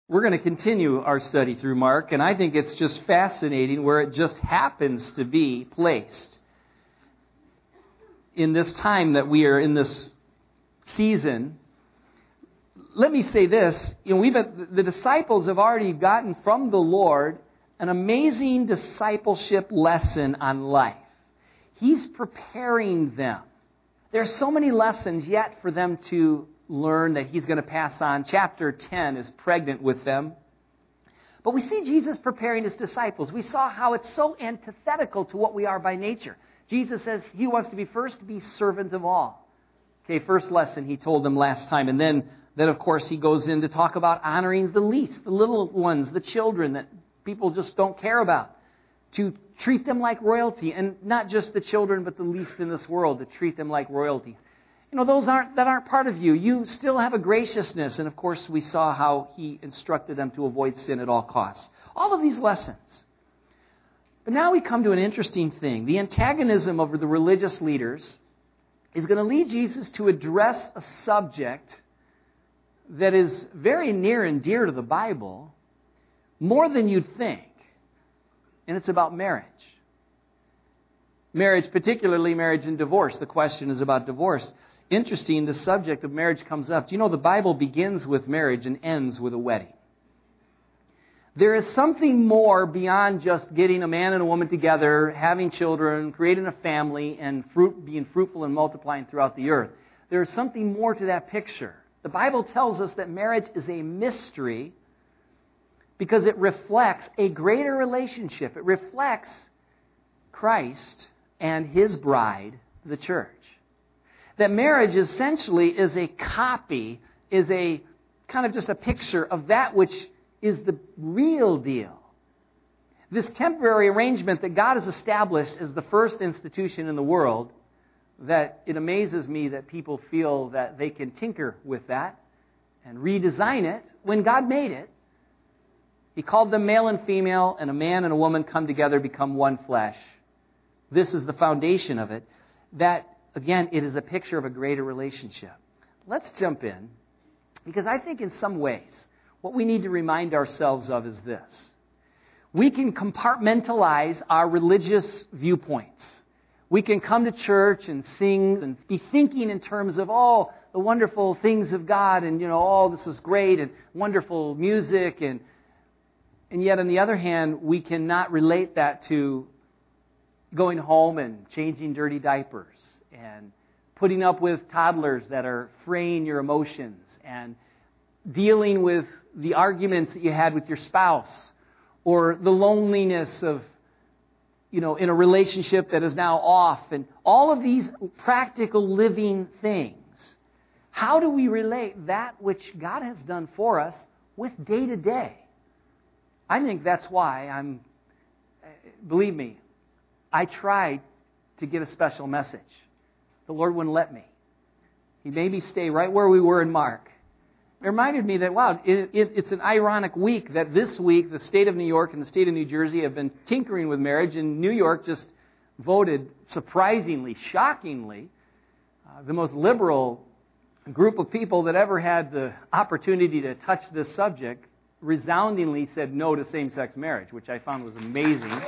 We're going to continue our study through Mark, and I think it's just fascinating where it just happens to be placed in this time that we are in this season. Let me say this, the disciples have already gotten from the Lord an amazing discipleship lesson on life. He's preparing them. There's so many lessons yet for them to learn that He's going to pass on. Chapter 10 is pregnant with them. But we see Jesus preparing His disciples. We saw how it's so antithetical to what we are by nature. Jesus says He wants to be first, to be servant of all. Okay, first lesson He told them last time. And then of course, He goes in to talk about honoring the least, the little ones, the children that people just don't care about. To treat them like royalty. And not just the children, but the least in this world, to treat them like royalty. Those that aren't part of you. You still have a graciousness. And of course, we saw how He instructed them to avoid sin at all costs. All of these lessons. But now we come to an interesting thing. The antagonism of the religious leaders is going to lead Jesus to address a subject that is very near and dear to the Bible, more than you'd think. And it's about marriage. Marriage, particularly marriage and divorce. The question is about divorce. Interesting, the subject of marriage comes up. Do you know the Bible begins with marriage and ends with a wedding? There is something more beyond just getting a man and a woman together, having children, creating a family, and being fruitful and multiplying throughout the earth. There is something more to that picture. The Bible tells us that marriage is a mystery because it reflects a greater relationship. It reflects Christ and His bride, the church. That marriage essentially is a copy, is a kind of just a picture of that which is the real deal. This temporary arrangement that God has established as the first institution in the world, that it amazes me that people feel that they can tinker with that and redesign it when God made it. He called them male and female, and a man and a woman come together, become one flesh. This is the foundation of it. That, again, it is a picture of a greater relationship. Let's jump in, because I think in some ways, what we need to remind ourselves of is this. We can compartmentalize our religious viewpoints. We can come to church and sing and be thinking in terms of all the wonderful things of God and, this is great and wonderful music. And yet, on the other hand, we cannot relate that to going home and changing dirty diapers and putting up with toddlers that are fraying your emotions and dealing with the arguments that you had with your spouse or the loneliness of in a relationship that is now off, and all of these practical living things. How do we relate that which God has done for us with day to day? I think that's why believe me, I tried to get a special message. The Lord wouldn't let me. He made me stay right where we were in Mark. It reminded me that, wow, it's an ironic week that this week the state of New York and the state of New Jersey have been tinkering with marriage, and New York just voted surprisingly, shockingly, the most liberal group of people that ever had the opportunity to touch this subject resoundingly said no to same-sex marriage, which I found was amazing.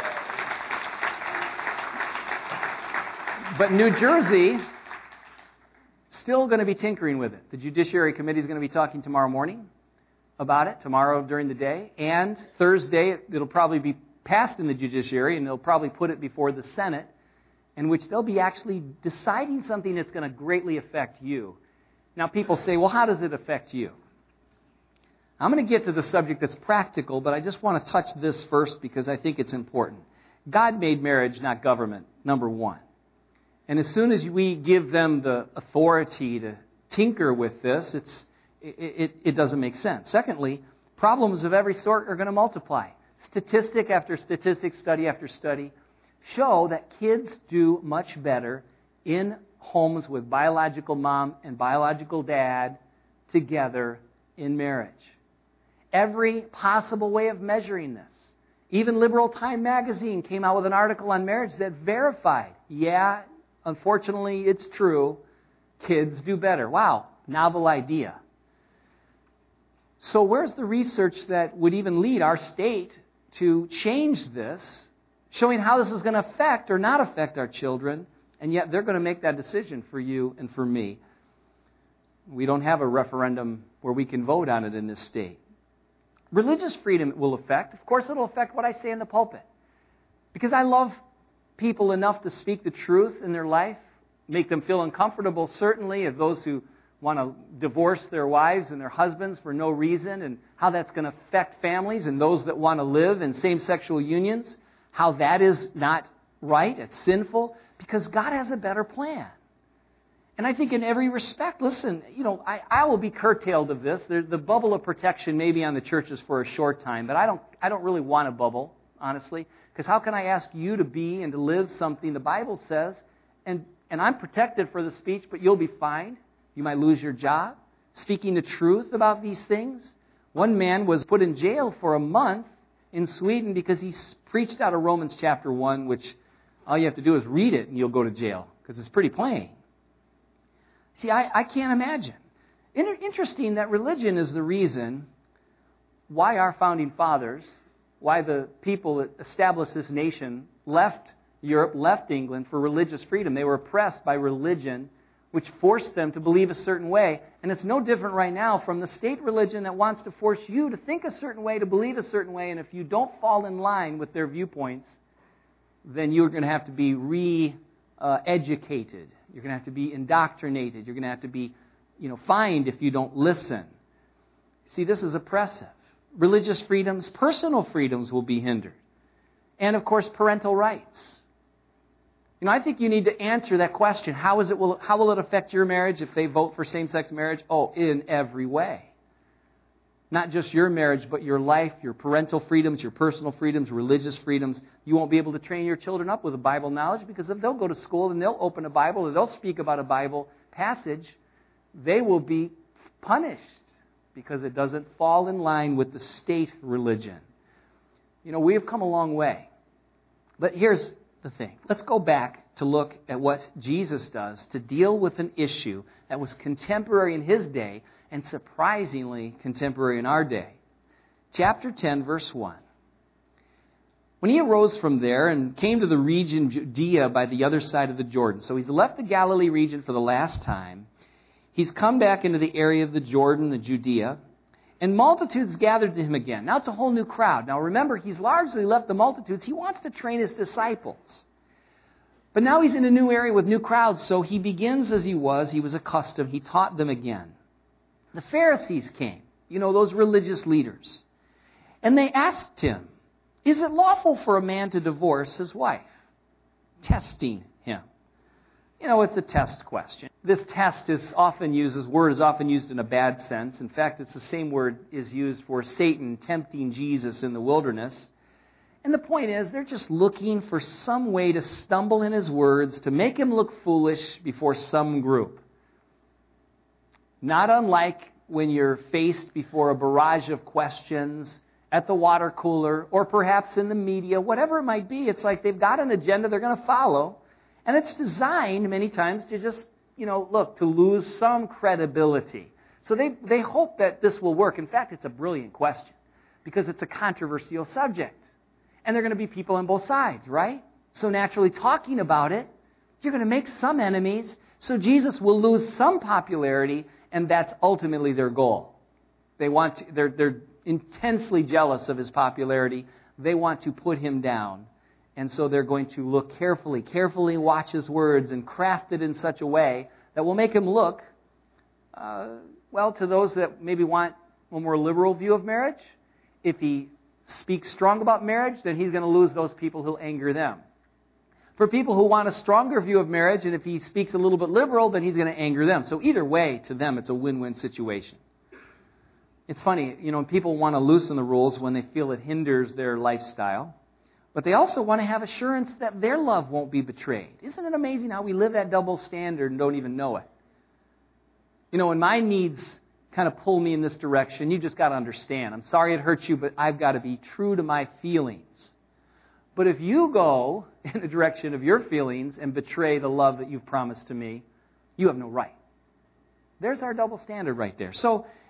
But New Jersey still going to be tinkering with it. The Judiciary Committee is going to be talking tomorrow morning about it, tomorrow during the day. And Thursday, it'll probably be passed in the Judiciary, and they'll probably put it before the Senate, in which they'll be actually deciding something that's going to greatly affect you. Now, people say, well, how does it affect you? I'm going to get to the subject that's practical, but I just want to touch this first because I think it's important. God made marriage, not government, number one. And as soon as we give them the authority to tinker with this, it doesn't make sense. Secondly, problems of every sort are going to multiply. Statistic after statistic, study after study, show that kids do much better in homes with biological mom and biological dad together in marriage. Every possible way of measuring this. Even Liberal Time magazine came out with an article on marriage that verified, unfortunately, it's true. Kids do better. Wow, novel idea. So where's the research that would even lead our state to change this, showing how this is going to affect or not affect our children, and yet they're going to make that decision for you and for me. We don't have a referendum where we can vote on it in this state. Religious freedom will affect. Of course, it'll affect what I say in the pulpit. Because I love people enough to speak the truth in their life, make them feel uncomfortable, certainly, of those who want to divorce their wives and their husbands for no reason, and how that's going to affect families, and those that want to live in same-sexual unions, how that is not right, it's sinful, because God has a better plan. And I think in every respect, listen, I will be curtailed of this. The bubble of protection may be on the churches for a short time, but I don't really want a bubble, honestly, because how can I ask you to be and to live something the Bible says, and I'm protected for the speech, but you'll be fined. You might lose your job. Speaking the truth about these things. One man was put in jail for a month in Sweden because he preached out of Romans chapter 1, which all you have to do is read it and you'll go to jail because it's pretty plain. See, I can't imagine. Interesting that religion is the reason why our founding fathers, why the people that established this nation left Europe, left England for religious freedom. They were oppressed by religion, which forced them to believe a certain way. And it's no different right now from the state religion that wants to force you to think a certain way, to believe a certain way. And if you don't fall in line with their viewpoints, then you're going to have to be re-educated. You're going to have to be indoctrinated. You're going to have to be, fined if you don't listen. See, this is oppressive. Religious freedoms, personal freedoms will be hindered. And, of course, parental rights. I think you need to answer that question. How will it affect your marriage if they vote for same-sex marriage? Oh, in every way. Not just your marriage, but your life, your parental freedoms, your personal freedoms, religious freedoms. You won't be able to train your children up with a Bible knowledge because if they'll go to school and they'll open a Bible or they'll speak about a Bible passage, they will be punished because it doesn't fall in line with the state religion. We have come a long way. But here's the thing. Let's go back to look at what Jesus does to deal with an issue that was contemporary in his day and surprisingly contemporary in our day. Chapter 10, verse 1. When he arose from there and came to the region Judea by the other side of the Jordan. So he's left the Galilee region for the last time. He's come back into the area of the Jordan, the Judea, and multitudes gathered to him again. Now it's a whole new crowd. Now remember, he's largely left the multitudes. He wants to train his disciples. But now he's in a new area with new crowds, so he begins as he was accustomed. He taught them again. The Pharisees came, those religious leaders. And they asked him, is it lawful for a man to divorce his wife? Testing him. It's a test question. This test is often used in a bad sense. In fact, it's the same word is used for Satan tempting Jesus in the wilderness. And the point is, they're just looking for some way to stumble in his words, to make him look foolish before some group. Not unlike when you're faced before a barrage of questions at the water cooler or perhaps in the media, whatever it might be. It's like they've got an agenda they're going to follow. And it's designed many times to just, to lose some credibility. So they hope that this will work. In fact, it's a brilliant question because it's a controversial subject. And there are going to be people on both sides, right? So naturally, talking about it, you're going to make some enemies. So Jesus will lose some popularity, and that's ultimately their goal. They're intensely jealous of his popularity. They want to put him down. And so they're going to look carefully watch his words and craft it in such a way that will make him look, to those that maybe want a more liberal view of marriage. If he speaks strong about marriage, then he's going to lose those people who'll anger them. For people who want a stronger view of marriage, and if he speaks a little bit liberal, then he's going to anger them. So either way, to them, it's a win-win situation. It's funny, people want to loosen the rules when they feel it hinders their lifestyle. But they also want to have assurance that their love won't be betrayed. Isn't it amazing how we live that double standard and don't even know it? When my needs kind of pull me in this direction, you just got to understand. I'm sorry it hurt you, but I've got to be true to my feelings. But if you go in the direction of your feelings and betray the love that you've promised to me, you have no right. There's our double standard right there. So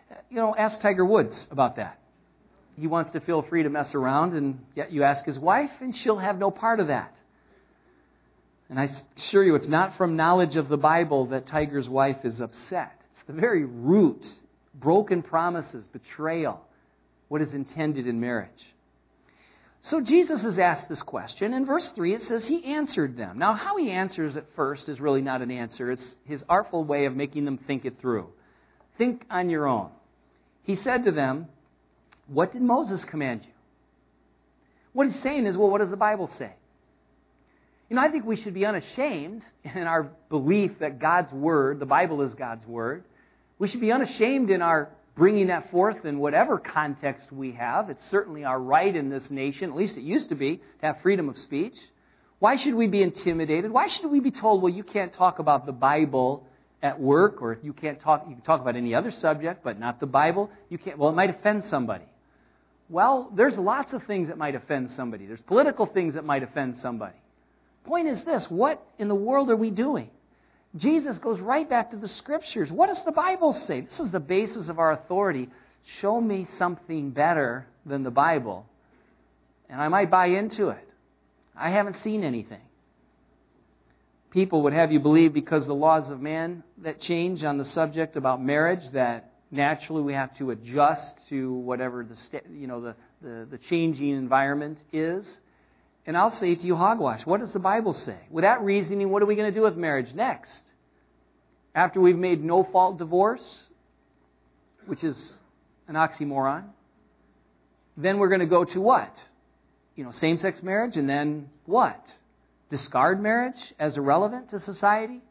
Ask Tiger Woods about that. He wants to feel free to mess around, and yet you ask his wife, and she'll have no part of that. And I assure you, it's not from knowledge of the Bible that Tiger's wife is upset. It's the very root, broken promises, betrayal, what is intended in marriage. So Jesus has asked this question. In verse 3, it says he answered them. Now, how he answers at first is really not an answer. It's his artful way of making them think it through. Think on your own. He said to them, "What did Moses command you?" What he's saying is, well, what does the Bible say? I think we should be unashamed in our belief that God's Word, the Bible is God's Word. We should be unashamed in our bringing that forth in whatever context we have. It's certainly our right in this nation, at least it used to be, to have freedom of speech. Why should we be intimidated? Why should we be told, well, you can't talk about the Bible at work, or you can talk about any other subject, but not the Bible? It might offend somebody. Well, there's lots of things that might offend somebody. There's political things that might offend somebody. Point is this, what in the world are we doing? Jesus goes right back to the Scriptures. What does the Bible say? This is the basis of our authority. Show me something better than the Bible, and I might buy into it. I haven't seen anything. People would have you believe because the laws of man that change on the subject about marriage, that naturally we have to adjust to whatever the changing environment is. And I'll say to you, hogwash, what does the Bible say? With that reasoning, what are we going to do with marriage next? After we've made no-fault divorce, which is an oxymoron, then we're going to go to what? Same-sex marriage, and then what? Discard marriage as irrelevant to society?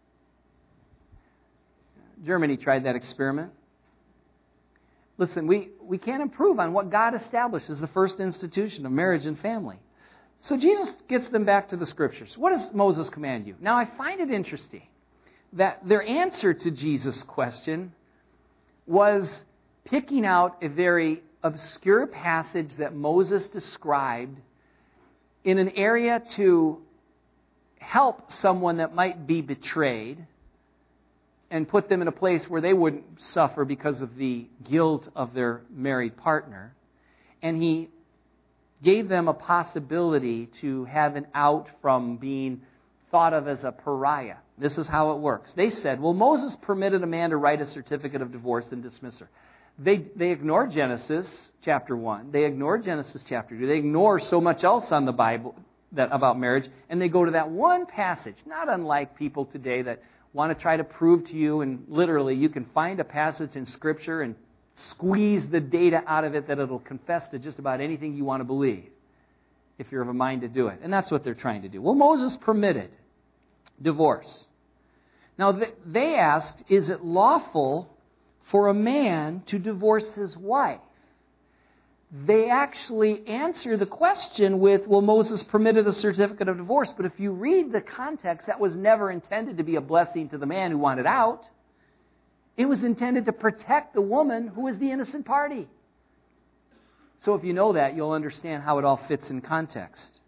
Germany tried that experiment. Listen, we can't improve on what God established as the first institution of marriage and family. So Jesus gets them back to the Scriptures. What does Moses command you? Now, I find it interesting that their answer to Jesus' question was picking out a very obscure passage that Moses described in an area to help someone that might be betrayed and put them in a place where they wouldn't suffer because of the guilt of their married partner. And he gave them a possibility to have an out from being thought of as a pariah. This is how it works. They said, well, Moses permitted a man to write a certificate of divorce and dismiss her. They ignore Genesis chapter 1. They ignore Genesis chapter 2. They ignore so much else on the Bible about marriage, and they go to that one passage, not unlike people today that want to try to prove to you, and literally you can find a passage in Scripture and squeeze the data out of it that it'll confess to just about anything you want to believe if you're of a mind to do it. And that's what they're trying to do. Well, Moses permitted divorce. Now, they asked, is it lawful for a man to divorce his wife? They actually answer the question with, well, Moses permitted a certificate of divorce. But if you read the context, that was never intended to be a blessing to the man who wanted out. It was intended to protect the woman who was the innocent party. So if you know that, you'll understand how it all fits in context.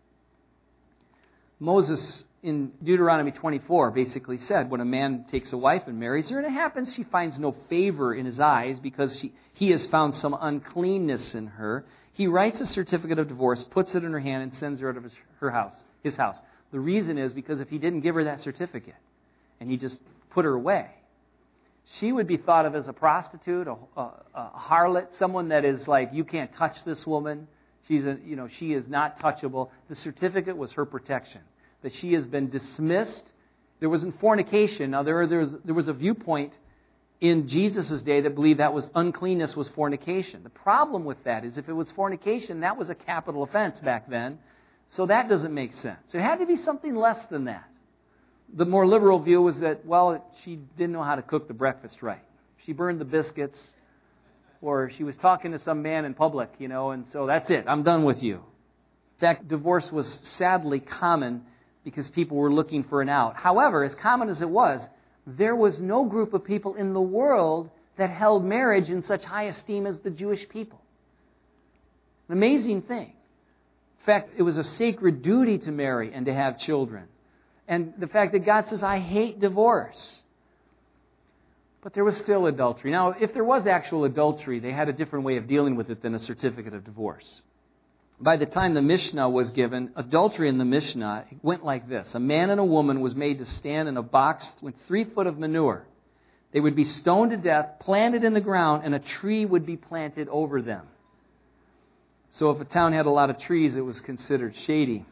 Moses, in Deuteronomy 24, basically said, when a man takes a wife and marries her, and it happens she finds no favor in his eyes because he has found some uncleanness in her, he writes a certificate of divorce, puts it in her hand, and sends her out of his house. The reason is because if he didn't give her that certificate and he just put her away, she would be thought of as a prostitute, a harlot, someone that is like, you can't touch this woman. She is not touchable. The certificate was her protection, that she has been dismissed. There wasn't fornication. Now, there was a viewpoint in Jesus' day that believed that uncleanness was fornication. The problem with that is if it was fornication, that was a capital offense back then. So that doesn't make sense. It had to be something less than that. The more liberal view was that, well, she didn't know how to cook the breakfast right. She burned the biscuits, or she was talking to some man in public, and so that's it. I'm done with you. In fact, divorce was sadly common because people were looking for an out. However, as common as it was, there was no group of people in the world that held marriage in such high esteem as the Jewish people. An amazing thing. In fact, it was a sacred duty to marry and to have children. And the fact that God says, I hate divorce. But there was still adultery. Now, if there was actual adultery, they had a different way of dealing with it than a certificate of divorce. By the time the Mishnah was given, adultery in the Mishnah went like this. A man and a woman was made to stand in a box with 3 foot of manure. They would be stoned to death, planted in the ground, and a tree would be planted over them. So if a town had a lot of trees, it was considered shady.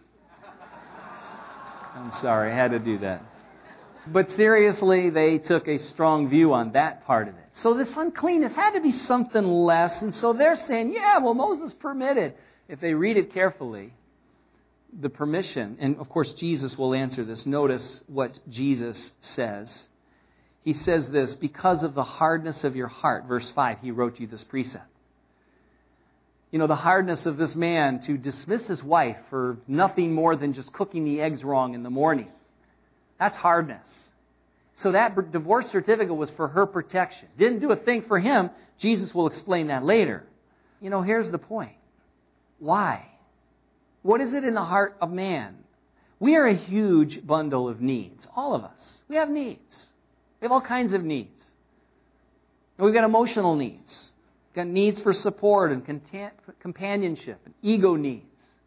I'm sorry, I had to do that. But seriously, they took a strong view on that part of it. So this uncleanness had to be something less. And so they're saying, yeah, well, Moses permitted. If they read it carefully, the permission, and of course Jesus will answer this. Notice what Jesus says. He says this, because of the hardness of your heart, verse 5, he wrote you this precept. You know, the hardness of this man to dismiss his wife for nothing more than just cooking the eggs wrong in the morning. That's hardness. So that divorce certificate was for her protection. Didn't do a thing for him. Jesus will explain that later. You know, here's the point. Why? What is it in the heart of man? We are a huge bundle of needs. All of us. We have needs. We have all kinds of needs. And we've got emotional needs. We've got needs for support and companionship and ego needs.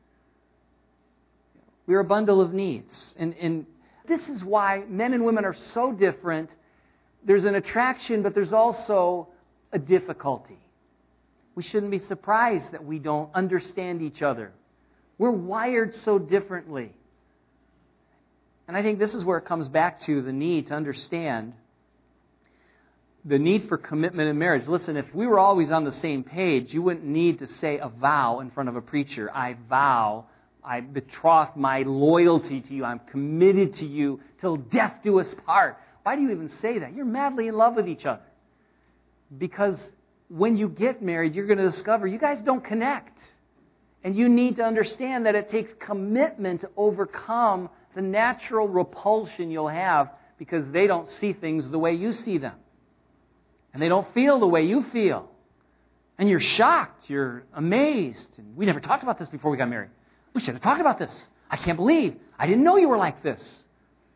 We're a bundle of needs. And this is why men and women are so different. There's an attraction, but there's also a difficulty. We shouldn't be surprised that we don't understand each other. We're wired so differently. And I think this is where it comes back to the need to understand the need for commitment in marriage. Listen, if we were always on the same page, you wouldn't need to say a vow in front of a preacher. I vow, I betroth my loyalty to you. I'm committed to you till death do us part. Why do you even say that? You're madly in love with each other. Because when you get married, you're going to discover you guys don't connect. And you need to understand that it takes commitment to overcome the natural repulsion you'll have because they don't see things the way you see them. And they don't feel the way you feel. And you're shocked. You're amazed. And we never talked about this before we got married. We should have talked about this. I can't believe. I didn't know you were like this.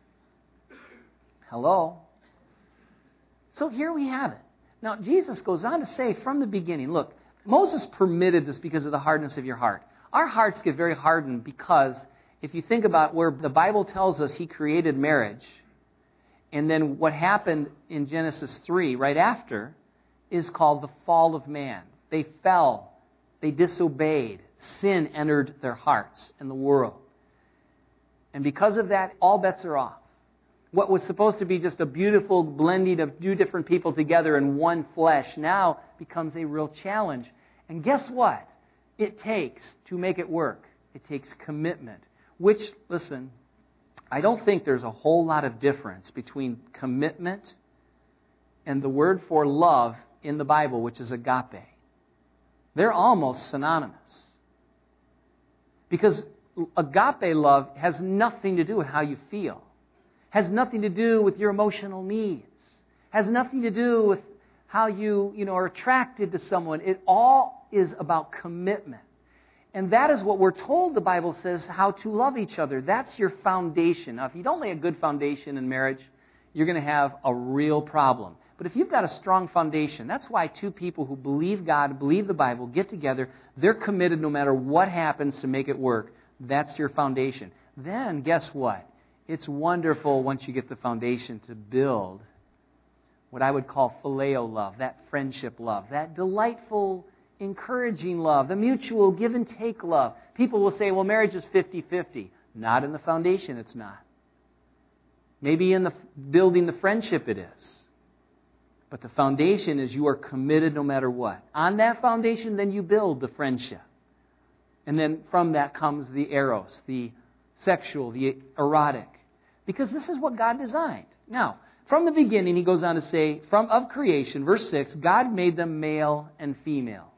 Hello? So here we have it. Now, Jesus goes on to say from the beginning, look, Moses permitted this because of the hardness of your heart. Our hearts get very hardened because if you think about where the Bible tells us He created marriage, and then what happened in Genesis 3 right after is called the fall of man. They fell. They disobeyed. Sin entered their hearts and the world. And because of that, all bets are off. What was supposed to be just a beautiful blending of 2 different people together in one flesh now becomes a real challenge. And guess what? It takes, to make it work, it takes commitment. Which, listen, I don't think there's a whole lot of difference between commitment and the word for love in the Bible, which is agape. They're almost synonymous. Because agape love has nothing to do with how you feel. Has nothing to do with your emotional needs. Has nothing to do with how you are attracted to someone. It all is about commitment. And that is what we're told, the Bible says, how to love each other. That's your foundation. Now, if you don't lay a good foundation in marriage, you're going to have a real problem. But if you've got a strong foundation, that's why 2 people who believe God, believe the Bible, get together. They're committed no matter what happens to make it work. That's your foundation. Then, guess what? It's wonderful once you get the foundation to build what I would call phileo love, that friendship love, that delightful, encouraging love, the mutual give and take love. People will say, well, marriage is 50-50. Not in the foundation, it's not. Maybe in the building the friendship it is. But the foundation is you are committed no matter what. On that foundation, then you build the friendship. And then from that comes the eros, the sexual, the erotic. Because this is what God designed. Now, from the beginning, he goes on to say, of creation, verse 6, God made them male and female.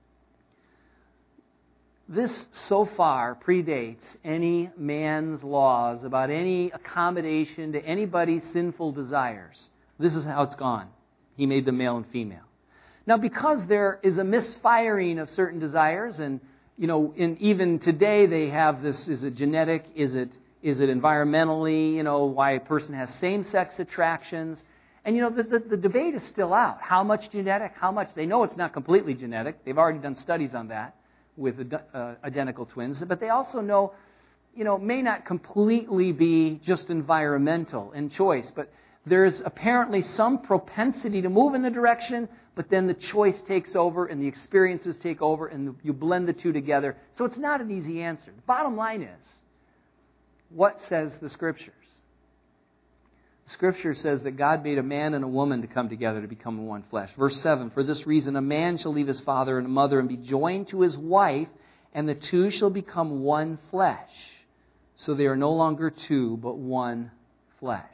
This so far predates any man's laws about any accommodation to anybody's sinful desires. This is how it's gone. He made them male and female. Now, because there is a misfiring of certain desires, and even today they have this: is it genetic? Is it environmentally? Why a person has same-sex attractions, And the debate is still out. How much genetic? How much? They know it's not completely genetic. They've already done studies on that with identical twins. But they also know, may not completely be just environmental in choice. But there's apparently some propensity to move in the direction, but then the choice takes over and the experiences take over and you blend the two together. So it's not an easy answer. The bottom line is, what says the Scriptures? Scripture says that God made a man and a woman to come together to become one flesh. Verse 7, for this reason a man shall leave his father and mother and be joined to his wife, and the two shall become one flesh. So they are no longer two, but one flesh.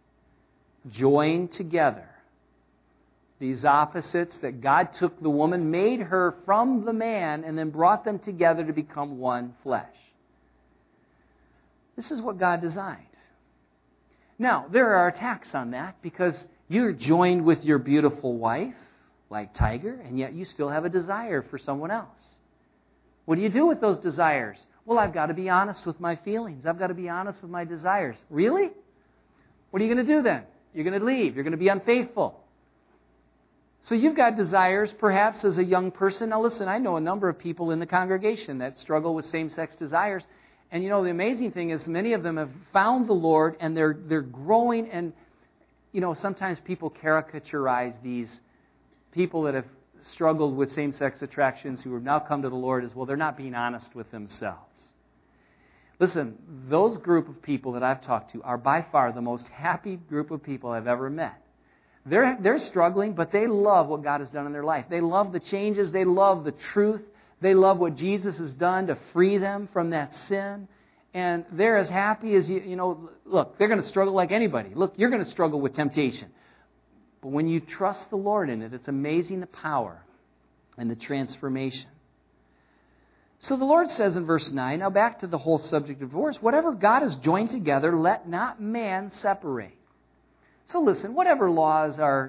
Joined together. These opposites that God took the woman, made her from the man, and then brought them together to become one flesh. This is what God designed. Now, there are attacks on that because you're joined with your beautiful wife, like Tiger, and yet you still have a desire for someone else. What do you do with those desires? Well, I've got to be honest with my feelings. I've got to be honest with my desires. Really? What are you going to do then? You're going to leave. You're going to be unfaithful. So you've got desires, perhaps as a young person. Now listen, I know a number of people in the congregation that struggle with same-sex desires. And the amazing thing is many of them have found the Lord and they're growing. And, sometimes people caricaturize these people that have struggled with same-sex attractions who have now come to the Lord as, well, they're not being honest with themselves. Listen, those group of people that I've talked to are by far the most happy group of people I've ever met. They're struggling, but they love what God has done in their life. They love the changes. They love the truth. They love what Jesus has done to free them from that sin. And they're as happy as look, they're going to struggle like anybody. Look, you're going to struggle with temptation. But when you trust the Lord in it, it's amazing the power and the transformation. So the Lord says in verse 9, now back to the whole subject of divorce, whatever God has joined together, let not man separate. So listen, whatever laws are,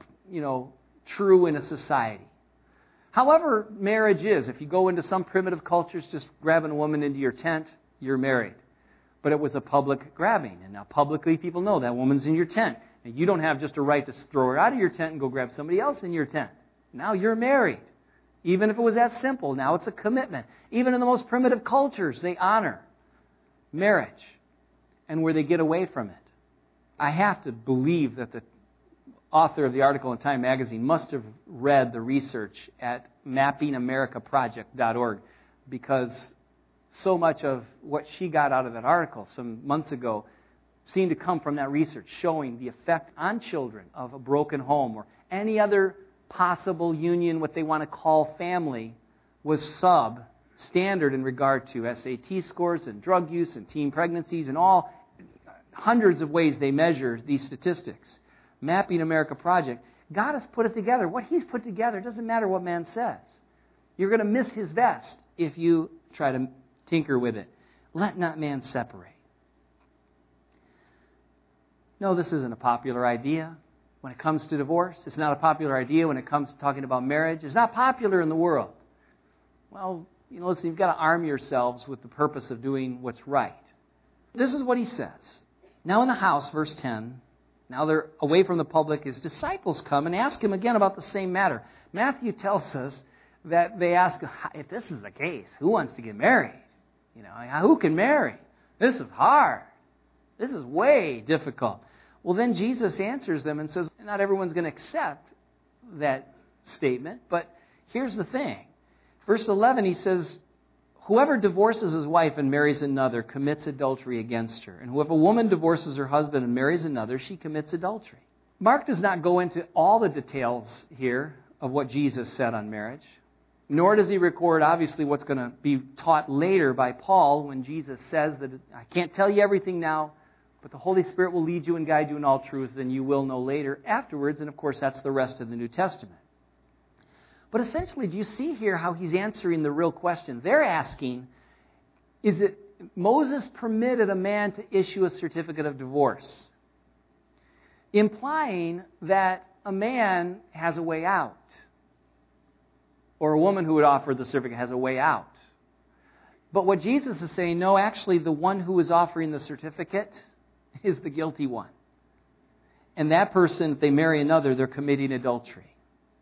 true in a society, however marriage is, if you go into some primitive cultures, just grabbing a woman into your tent, you're married. But it was a public grabbing. And now publicly people know that woman's in your tent. And you don't have just a right to throw her out of your tent and go grab somebody else in your tent. Now you're married. Even if it was that simple, now it's a commitment. Even in the most primitive cultures, they honor marriage and where they get away from it. I have to believe that the author of the article in Time Magazine must have read the research at mappingamericaproject.org, because so much of what she got out of that article some months ago seemed to come from that research, showing the effect on children of a broken home or any other possible union, what they want to call family, was substandard in regard to SAT scores and drug use and teen pregnancies and all hundreds of ways they measure these statistics. Mapping America Project. God has put it together. What He's put together doesn't matter what man says. You're going to miss His best if you try to tinker with it. Let not man separate. No, this isn't a popular idea when it comes to divorce. It's not a popular idea when it comes to talking about marriage. It's not popular in the world. Well, listen, you've got to arm yourselves with the purpose of doing what's right. This is what he says. Now in the house, verse 10, now they're away from the public, his disciples come and ask him again about the same matter. Matthew tells us that they ask, if this is the case, who wants to get married? Who can marry? This is hard. This is way difficult. Well, then Jesus answers them and says, not everyone's going to accept that statement, but here's the thing. Verse 11, he says, whoever divorces his wife and marries another commits adultery against her. And if a woman divorces her husband and marries another, she commits adultery. Mark does not go into all the details here of what Jesus said on marriage, nor does he record, obviously, what's going to be taught later by Paul when Jesus says that I can't tell you everything now, but the Holy Spirit will lead you and guide you in all truth, and you will know later afterwards. And, of course, that's the rest of the New Testament. But essentially, do you see here how he's answering the real question? They're asking, is it Moses permitted a man to issue a certificate of divorce? Implying that a man has a way out. Or a woman who would offer the certificate has a way out. But what Jesus is saying, no, actually the one who is offering the certificate is the guilty one. And that person, if they marry another, they're committing adultery.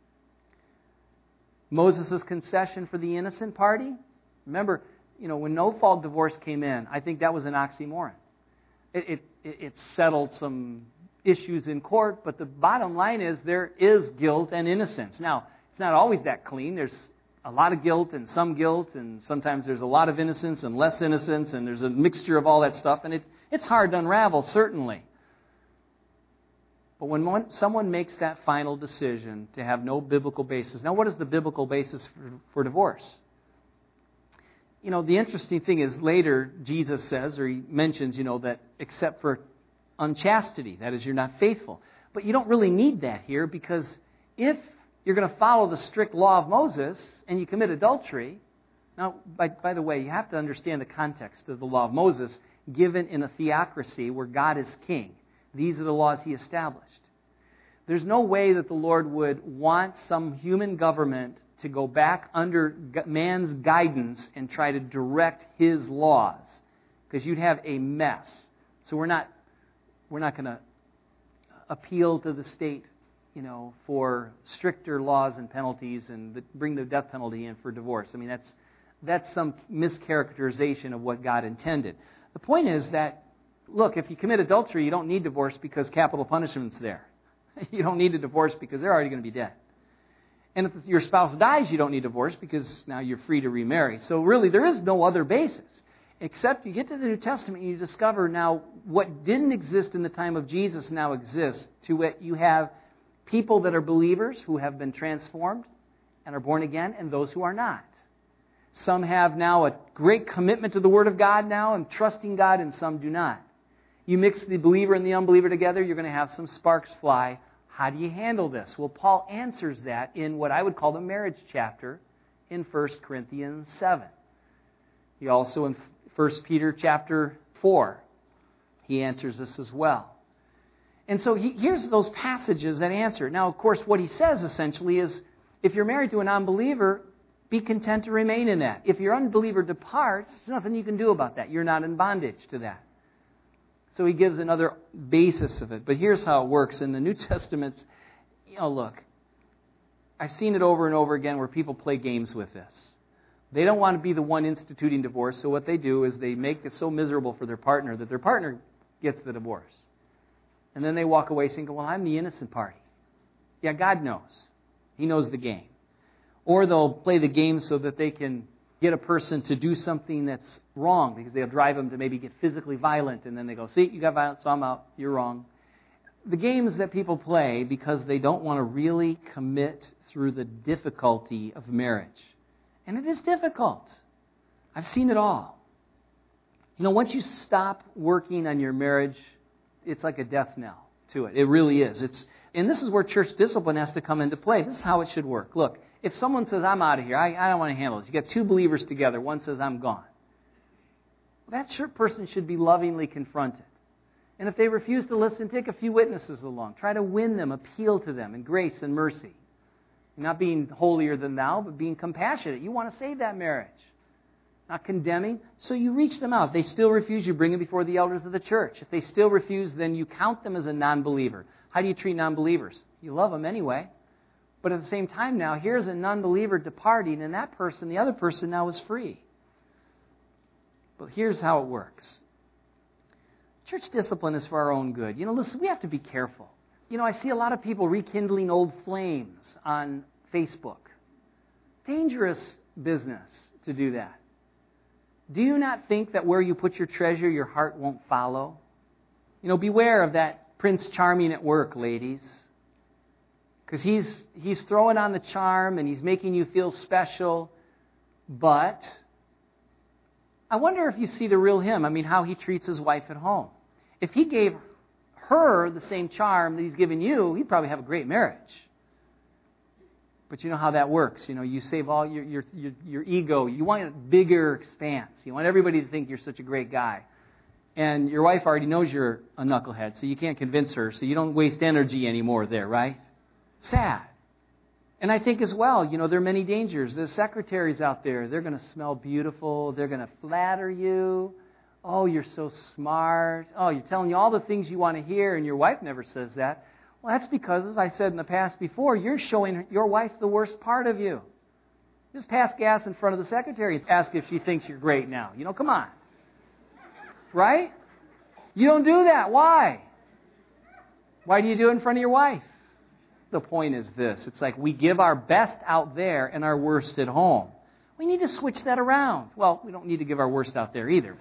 Moses' concession for the innocent party, remember, when no-fault divorce came in, I think that was an oxymoron. It settled some issues in court, but the bottom line is there is guilt and innocence. Now, it's not always that clean. There's a lot of guilt, and sometimes there's a lot of innocence and less innocence, and there's a mixture of all that stuff, and it's hard to unravel, certainly. But when someone makes that final decision to have no biblical basis, now what is the biblical basis for divorce? The interesting thing is later Jesus says, or he mentions, that except for unchastity, that is, you're not faithful. But you don't really need that here, because if you're going to follow the strict law of Moses and you commit adultery, now, by the way, you have to understand the context of the law of Moses given in a theocracy where God is king. These are the laws he established. There's no way that the Lord would want some human government to go back under man's guidance and try to direct his laws, because you'd have a mess. So we're not going to appeal to the state, for stricter laws and penalties and bring the death penalty in for divorce. I mean, that's some mischaracterization of what God intended. The point is that, look, if you commit adultery, you don't need divorce because capital punishment's there. You don't need a divorce because they're already going to be dead. And if your spouse dies, you don't need divorce because now you're free to remarry. So really, there is no other basis. Except you get to the New Testament and you discover now what didn't exist in the time of Jesus now exists. To it, you have people that are believers who have been transformed and are born again, and those who are not. Some have now a great commitment to the Word of God now and trusting God, and some do not. You mix the believer and the unbeliever together, you're going to have some sparks fly. How do you handle this? Well, Paul answers that in what I would call the marriage chapter in 1 Corinthians 7. He also, in 1 Peter chapter 4, he answers this as well. And so here's those passages that answer. Now, of course, what he says essentially is, if you're married to an unbeliever, be content to remain in that. If your unbeliever departs, there's nothing you can do about that. You're not in bondage to that. So he gives another basis of it. But here's how it works. In the New Testament, look, I've seen it over and over again where people play games with this. They don't want to be the one instituting divorce, so what they do is they make it so miserable for their partner that their partner gets the divorce. And then they walk away saying, well, I'm the innocent party. Yeah, God knows. He knows the game. Or they'll play the game so that they can get a person to do something that's wrong, because they'll drive them to maybe get physically violent, and then they go, see, you got violent, so I'm out, you're wrong. The games that people play because they don't want to really commit through the difficulty of marriage. And it is difficult. I've seen it all. Once you stop working on your marriage, it's like a death knell to it. It really is. And this is where church discipline has to come into play. This is how it should work. Look, if someone says, I'm out of here, I don't want to handle this. You got two believers together. One says, I'm gone. That person should be lovingly confronted. And if they refuse to listen, take a few witnesses along. Try to win them, appeal to them in grace and mercy. Not being holier than thou, but being compassionate. You want to save that marriage. Not condemning. So you reach them out. If they still refuse, you bring them before the elders of the church. If they still refuse, then you count them as a non-believer. How do you treat non-believers? You love them anyway. But at the same time now, here's a non-believer departing, and that person, the other person now is free. But here's how it works. Church discipline is for our own good. Listen, we have to be careful. I see a lot of people rekindling old flames on Facebook. Dangerous business to do that. Do you not think that where you put your treasure, your heart won't follow? Beware of that Prince Charming at work, ladies. Because he's throwing on the charm and he's making you feel special. But I wonder if you see the real him. How he treats his wife at home. If he gave her the same charm that he's given you, he'd probably have a great marriage. But you know how that works. You save all your ego. You want a bigger expanse. You want everybody to think you're such a great guy. And your wife already knows you're a knucklehead, so you can't convince her, so you don't waste energy anymore there, right? Sad. And I think as well, there are many dangers. The secretaries out there, they're going to smell beautiful. They're going to flatter you. Oh, you're so smart. Oh, you're telling you all the things you want to hear, and your wife never says that. Well, that's because, as I said in the past before, you're showing your wife the worst part of you. Just pass gas in front of the secretary and ask if she thinks you're great now. Come on. Right? You don't do that. Why? Why do you do it in front of your wife? The point is this. It's like we give our best out there and our worst at home. We need to switch that around. Well, we don't need to give our worst out there either.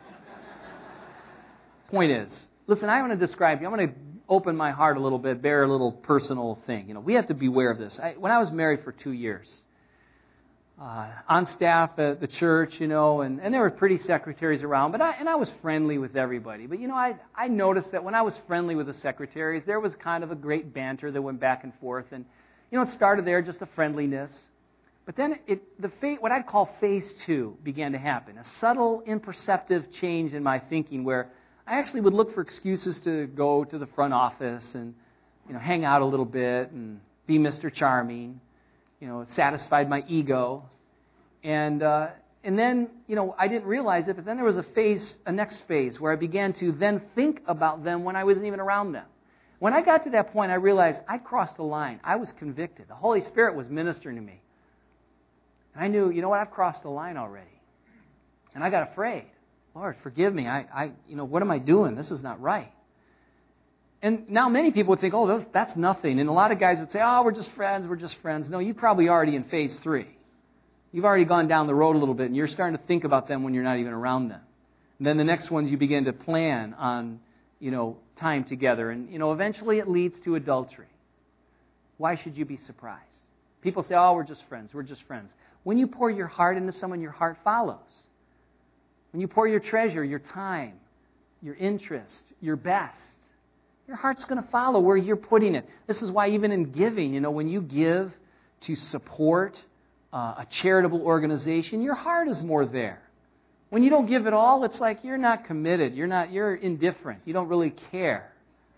Point is, listen, I want to describe you. I'm going to open my heart a little bit, bear a little personal thing. We have to beware of this. When I was married for 2 years, on staff at the church, and there were pretty secretaries around, but I was friendly with everybody. But, I noticed that when I was friendly with the secretaries, there was kind of a great banter that went back and forth. And, it started there, just a friendliness. But then what I'd call phase 2 began to happen. A subtle, imperceptive change in my thinking where I actually would look for excuses to go to the front office and, hang out a little bit and be Mr. Charming. It satisfied my ego. And then, I didn't realize it, but then there was a next phase where I began to then think about them when I wasn't even around them. When I got to that point, I realized I crossed a line. I was convicted. The Holy Spirit was ministering to me. And I knew, I've crossed a line already. And I got afraid. Lord, forgive me. What am I doing? This is not right. And now many people would think, oh, that's nothing. And a lot of guys would say, oh, we're just friends. No, you're probably already in phase 3. You've already gone down the road a little bit, and you're starting to think about them when you're not even around them. And then the next ones you begin to plan on, time together. And, eventually it leads to adultery. Why should you be surprised? People say, oh, we're just friends. When you pour your heart into someone, your heart follows. When you pour your treasure, your time, your interest, your best, your heart's going to follow where you're putting it. This is why even in giving, when you give to support a charitable organization, your heart is more there. When you don't give it all, it's like you're not committed. You're indifferent. You don't really care.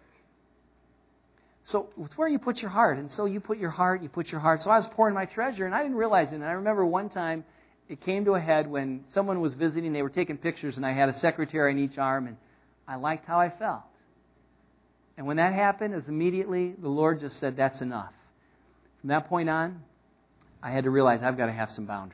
So it's where you put your heart. And so you put your heart. So I was pouring my treasure, and I didn't realize it. And I remember one time it came to a head when someone was visiting. They were taking pictures, and I had a secretary on each arm, and I liked how I felt. And when that happened, immediately the Lord just said, that's enough. From that point on, I had to realize I've got to have some boundaries.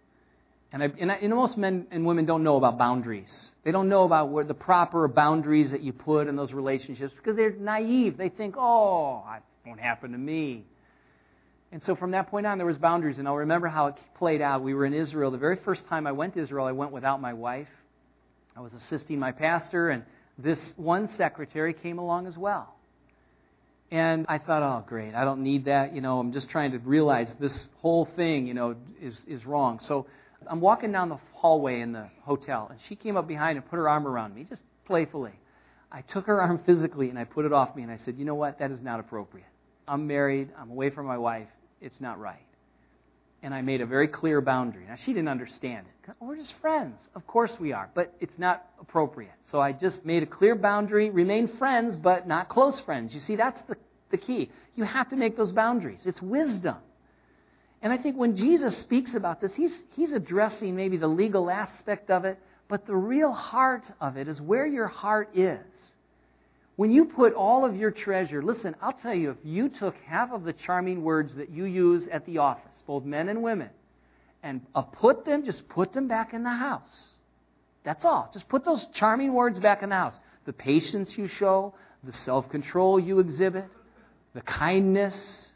And most men and women don't know about boundaries. They don't know about the proper boundaries that you put in those relationships because they're naive. They think, oh, it won't happen to me. And so from that point on, there was boundaries. And I'll remember how it played out. We were in Israel. The very first time I went to Israel, I went without my wife. I was assisting my pastor, and this one secretary came along as well. And I thought, oh, great, I don't need that. I'm just trying to realize this whole thing, is wrong. So I'm walking down the hallway in the hotel, and she came up behind and put her arm around me, just playfully. I took her arm physically, and I put it off me, and I said, you know what, that is not appropriate. I'm married, I'm away from my wife, it's not right. And I made a very clear boundary. Now, she didn't understand it. We're just friends. Of course we are, but it's not appropriate. So I just made a clear boundary, remain friends, but not close friends. You see, that's the key. You have to make those boundaries. It's wisdom. And I think when Jesus speaks about this, he's addressing maybe the legal aspect of it, but the real heart of it is where your heart is. When you put all of your treasure, listen, I'll tell you, if you took half of the charming words that you use at the office, both men and women, and put them back in the house. That's all. Just put those charming words back in the house. The patience you show, the self-control you exhibit, the kindness.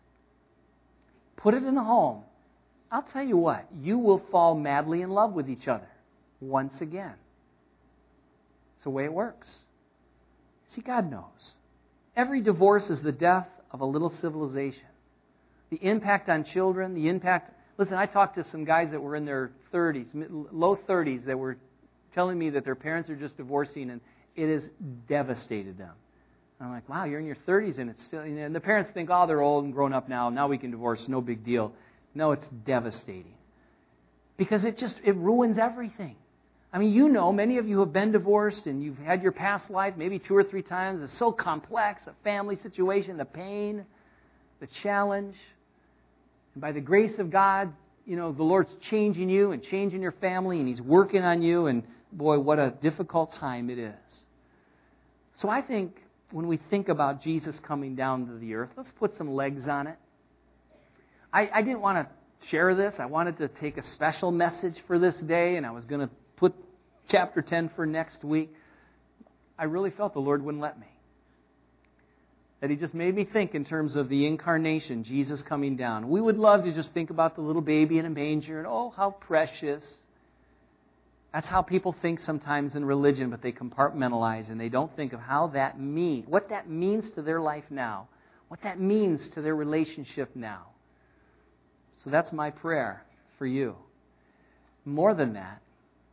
Put it in the home. I'll tell you what, you will fall madly in love with each other once again. It's the way it works. See, God knows. Every divorce is the death of a little civilization. The impact on children, Listen, I talked to some guys that were in their 30s, low 30s, that were telling me that their parents are just divorcing, and it has devastated them. And I'm like, wow, you're in your 30s, and it's still... And the parents think, oh, they're old and grown up now. Now we can divorce, no big deal. No, it's devastating. Because it ruins everything. I mean, many of you have been divorced and you've had your past life maybe 2 or 3 times. It's so complex, the family situation, the pain, the challenge. And by the grace of God, the Lord's changing you and changing your family, and He's working on you, and boy, what a difficult time it is. So I think when we think about Jesus coming down to the earth, let's put some legs on it. I didn't want to share this. I wanted to take a special message for this day, and I was going to put chapter 10 for next week. I really felt the Lord wouldn't let me. That He just made me think in terms of the incarnation, Jesus coming down. We would love to just think about the little baby in a manger, and oh, how precious. That's how people think sometimes in religion, but they compartmentalize and they don't think of what that means to their life now, what that means to their relationship now. So that's my prayer for you. More than that,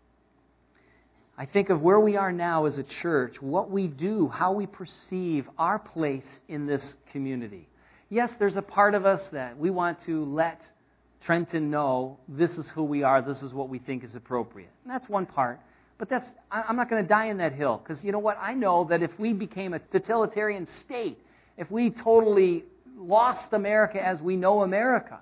I think of where we are now as a church, what we do, how we perceive our place in this community. Yes, there's a part of us that we want to let Trenton know this is who we are, this is what we think is appropriate. And that's one part. But I'm not going to die in that hill, because you know what? I know that if we became a totalitarian state, if we totally lost America as we know America,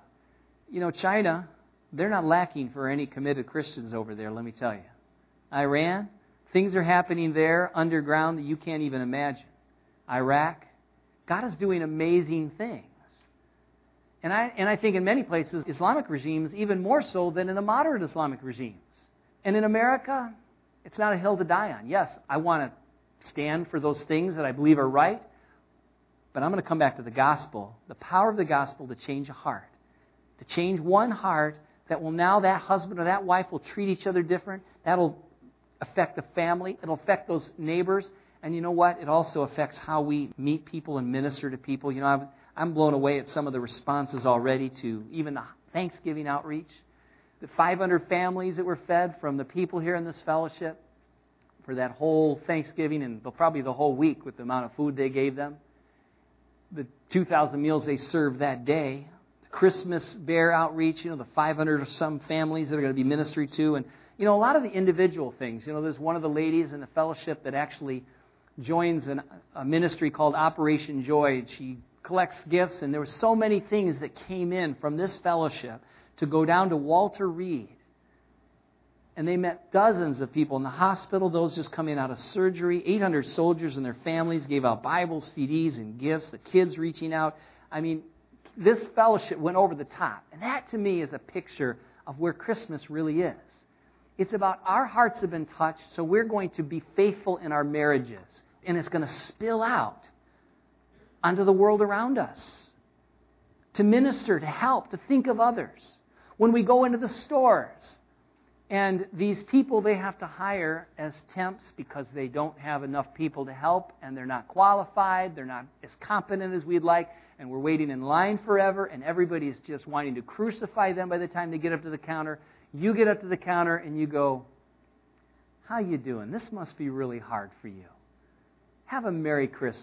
China, they're not lacking for any committed Christians over there, let me tell you. Iran, things are happening there underground that you can't even imagine. Iraq, God is doing amazing things. And I think in many places, Islamic regimes, even more so than in the moderate Islamic regimes. And in America, it's not a hill to die on. Yes, I want to stand for those things that I believe are right, but I'm going to come back to the gospel, the power of the gospel to change a heart. To change one heart that will now, that husband or that wife will treat each other different. That'll affect the family. It'll affect those neighbors. And you know what? It also affects how we meet people and minister to people. I'm blown away at some of the responses already to even the Thanksgiving outreach. The 500 families that were fed from the people here in this fellowship for that whole Thanksgiving and probably the whole week with the amount of food they gave them. The 2,000 meals they served that day. Christmas Bear outreach, the 500 or some families that are going to be ministered to. And, a lot of the individual things. There's one of the ladies in the fellowship that actually joins a ministry called Operation Joy. She collects gifts, and there were so many things that came in from this fellowship to go down to Walter Reed. And they met dozens of people in the hospital, those just coming out of surgery. 800 soldiers and their families gave out Bibles, CDs, and gifts. The kids reaching out. This fellowship went over the top. And that, to me, is a picture of where Christmas really is. It's about our hearts have been touched, so we're going to be faithful in our marriages. And it's going to spill out onto the world around us. To minister, to help, to think of others. When we go into the stores, and these people they have to hire as temps because they don't have enough people to help, and they're not qualified, they're not as competent as we'd like, and we're waiting in line forever, and everybody's just wanting to crucify them by the time they get up to the counter. You get up to the counter and you go, "How you doing? This must be really hard for you. Have a Merry Christmas."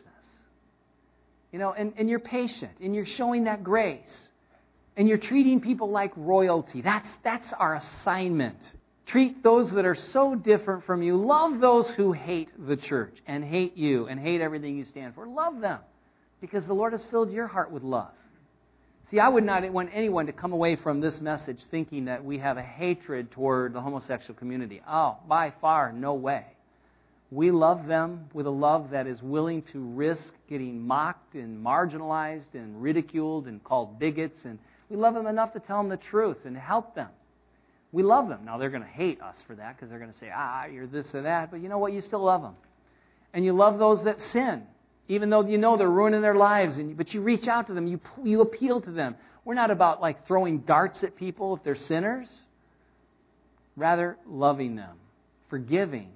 And you're patient, and you're showing that grace, and you're treating people like royalty. That's our assignment. Treat those that are so different from you. Love those who hate the church and hate you and hate everything you stand for. Love them. Because the Lord has filled your heart with love. See, I would not want anyone to come away from this message thinking that we have a hatred toward the homosexual community. Oh, by far, no way. We love them with a love that is willing to risk getting mocked and marginalized and ridiculed and called bigots. And we love them enough to tell them the truth and help them. We love them. Now, they're going to hate us for that because they're going to say, you're this or that. But you know what? You still love them. And you love those that sin. Even though they're ruining their lives, but you reach out to them, you appeal to them. We're not about throwing darts at people if they're sinners. Rather, loving them, forgiving.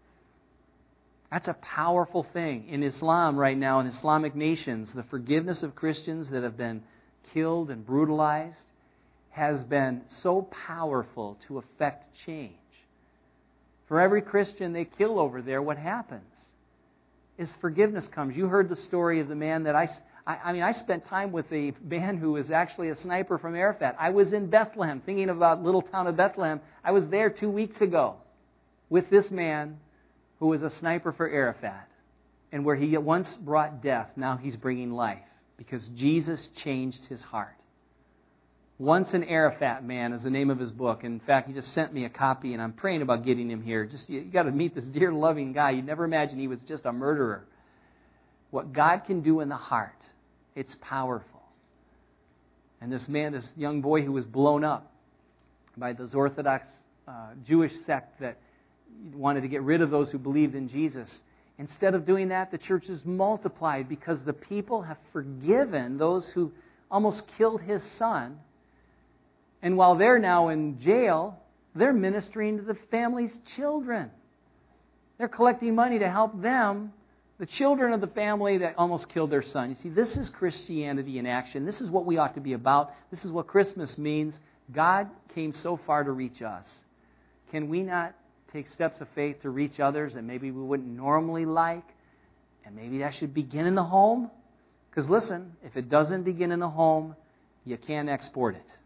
That's a powerful thing. In Islam right now, in Islamic nations, the forgiveness of Christians that have been killed and brutalized has been so powerful to affect change. For every Christian they kill over there, what happens? Is forgiveness comes. You heard the story of the man that I spent time with a man who was actually a sniper from Arafat. I was in Bethlehem, thinking about little town of Bethlehem. I was there 2 weeks ago with this man who was a sniper for Arafat. And where he once brought death, now he's bringing life. Because Jesus changed his heart. Once an Arafat Man is the name of his book. In fact, he just sent me a copy, and I'm praying about getting him here. Just you got to meet this dear, loving guy. You'd never imagine he was just a murderer. What God can do in the heart, it's powerful. And this man, this young boy who was blown up by those Orthodox Jewish sect that wanted to get rid of those who believed in Jesus, instead of doing that, the church is multiplied because the people have forgiven those who almost killed his son. And while they're now in jail, they're ministering to the family's children. They're collecting money to help them, the children of the family that almost killed their son. You see, this is Christianity in action. This is what we ought to be about. This is what Christmas means. God came so far to reach us. Can we not take steps of faith to reach others that maybe we wouldn't normally like? And maybe that should begin in the home? Because listen, if it doesn't begin in the home, you can't export it.